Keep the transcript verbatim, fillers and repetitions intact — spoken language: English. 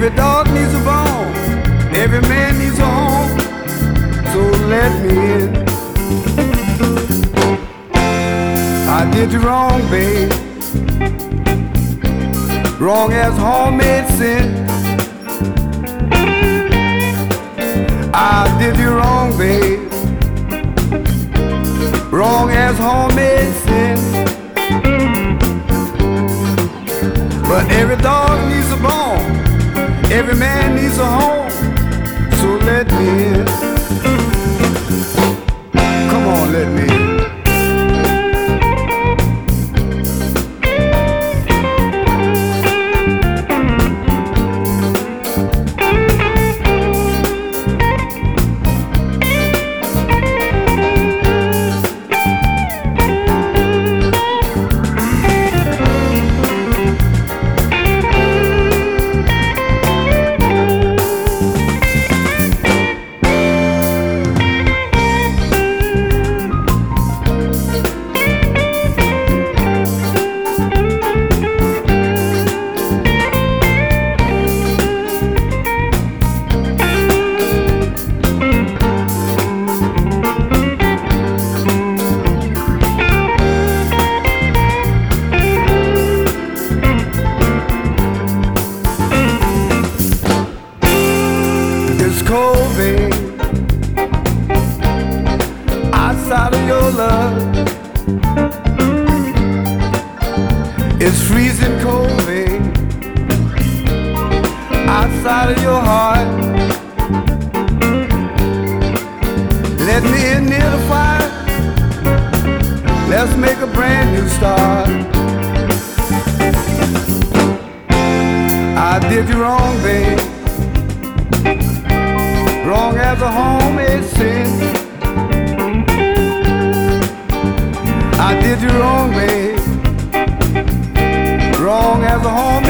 Every dog needs a bone, every man needs a home, so let me in. I did you wrong, babe, wrong as homemade sin. I did you wrong, babe, wrong as homemade sin. But every dog needs a bone, every man needs a home, so let me in. Come on, let me in. Outside of your love, it's freezing cold, babe. Outside of your heart, let me in near the fire. Let's make a brand new start. I did you wrong, babe, wrong as a homemade sin. I did you wrong, babe, wrong as a home